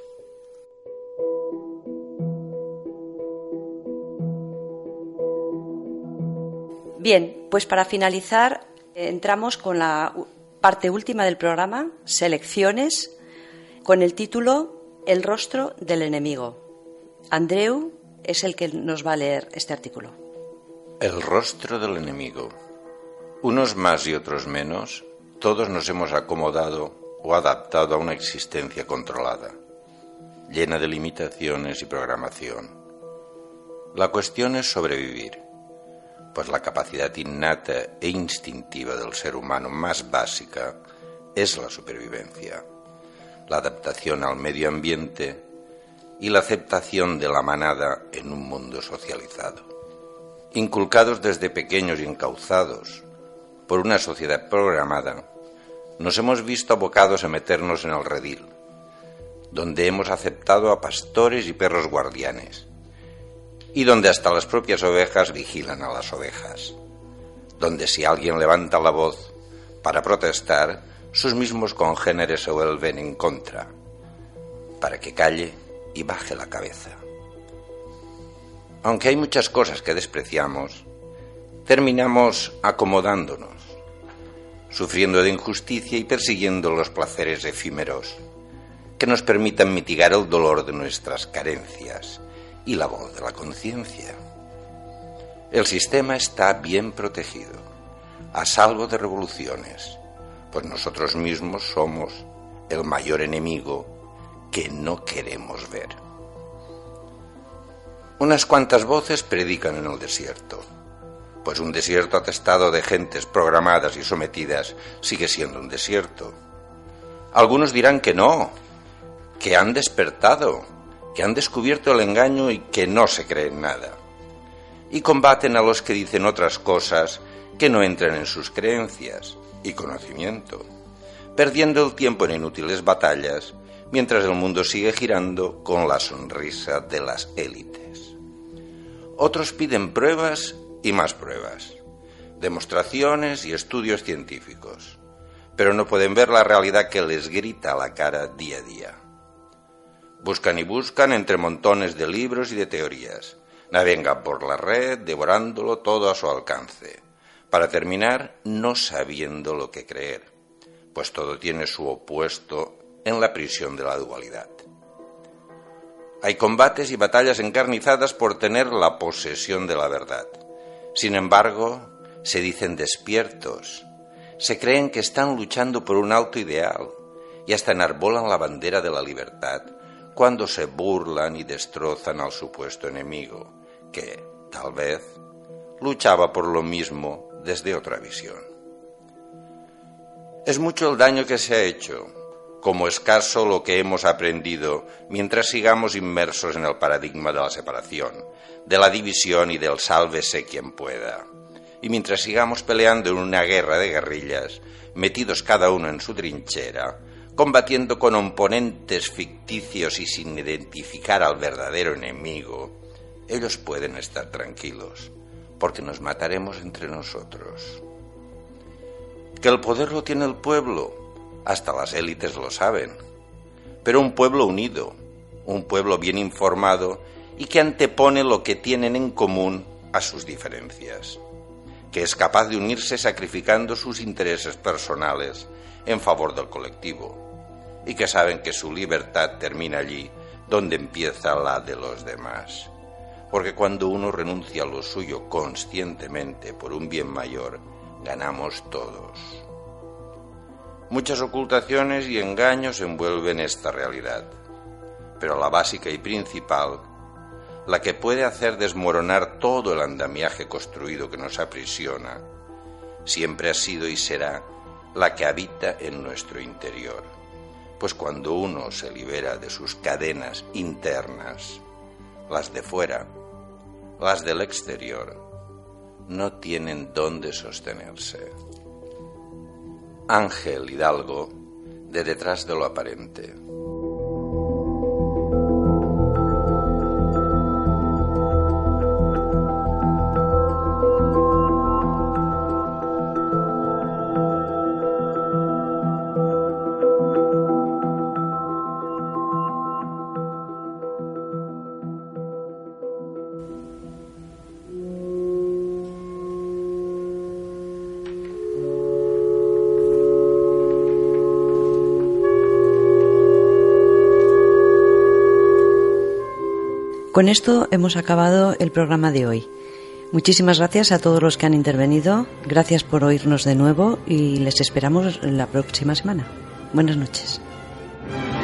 Bien, pues para finalizar, entramos con la parte última del programa, selecciones, con el título El rostro del enemigo. Andreu es el que nos va a leer este artículo. El rostro del enemigo. Unos más y otros menos, todos nos hemos acomodado o adaptado a una existencia controlada, llena de limitaciones y programación. La cuestión es sobrevivir, pues la capacidad innata e instintiva del ser humano más básica es la supervivencia, la adaptación al medio ambiente y la aceptación de la manada en un mundo socializado. Inculcados desde pequeños y encauzados por una sociedad programada, nos hemos visto abocados a meternos en el redil, donde hemos aceptado a pastores y perros guardianes, y donde hasta las propias ovejas vigilan a las ovejas, donde si alguien levanta la voz para protestar, sus mismos congéneres se vuelven en contra, para que calle y baje la cabeza. Aunque hay muchas cosas que despreciamos, terminamos acomodándonos, sufriendo de injusticia y persiguiendo los placeres efímeros que nos permitan mitigar el dolor de nuestras carencias y la voz de la conciencia. El sistema está bien protegido, a salvo de revoluciones, pues nosotros mismos somos el mayor enemigo que no queremos ver. Unas cuantas voces predican en el desierto, pues un desierto atestado de gentes programadas y sometidas sigue siendo un desierto. Algunos dirán que no, que han despertado, que han descubierto el engaño y que no se creen nada. Y combaten a los que dicen otras cosas que no entran en sus creencias y conocimiento, perdiendo el tiempo en inútiles batallas mientras el mundo sigue girando con la sonrisa de las élites. Otros piden pruebas y más pruebas, demostraciones y estudios científicos, pero no pueden ver la realidad que les grita a la cara día a día. Buscan y buscan entre montones de libros y de teorías, navegan por la red devorándolo todo a su alcance, para terminar no sabiendo lo que creer, pues todo tiene su opuesto en la prisión de la dualidad. Hay combates y batallas encarnizadas por tener la posesión de la verdad. Sin embargo, se dicen despiertos, se creen que están luchando por un alto ideal y hasta enarbolan la bandera de la libertad cuando se burlan y destrozan al supuesto enemigo, que, tal vez, luchaba por lo mismo desde otra visión. Es mucho el daño que se ha hecho, como escaso lo que hemos aprendido mientras sigamos inmersos en el paradigma de la separación, de la división y del sálvese quien pueda. Y mientras sigamos peleando en una guerra de guerrillas, metidos cada uno en su trinchera, combatiendo con oponentes ficticios y sin identificar al verdadero enemigo, ellos pueden estar tranquilos, porque nos mataremos entre nosotros. Que el poder lo tiene el pueblo, hasta las élites lo saben, pero un pueblo unido, un pueblo bien informado y que antepone lo que tienen en común a sus diferencias, que es capaz de unirse sacrificando sus intereses personales en favor del colectivo, y que saben que su libertad termina allí donde empieza la de los demás. Porque cuando uno renuncia a lo suyo conscientemente por un bien mayor, ganamos todos. Muchas ocultaciones y engaños envuelven esta realidad, pero la básica y principal, la que puede hacer desmoronar todo el andamiaje construido que nos aprisiona, siempre ha sido y será la que habita en nuestro interior. Pues cuando uno se libera de sus cadenas internas, las de fuera, las del exterior, no tienen dónde sostenerse. Ángel Hidalgo, de Detrás de lo aparente. Con esto hemos acabado el programa de hoy. Muchísimas gracias a todos los que han intervenido, gracias por oírnos de nuevo y les esperamos la próxima semana. Buenas noches.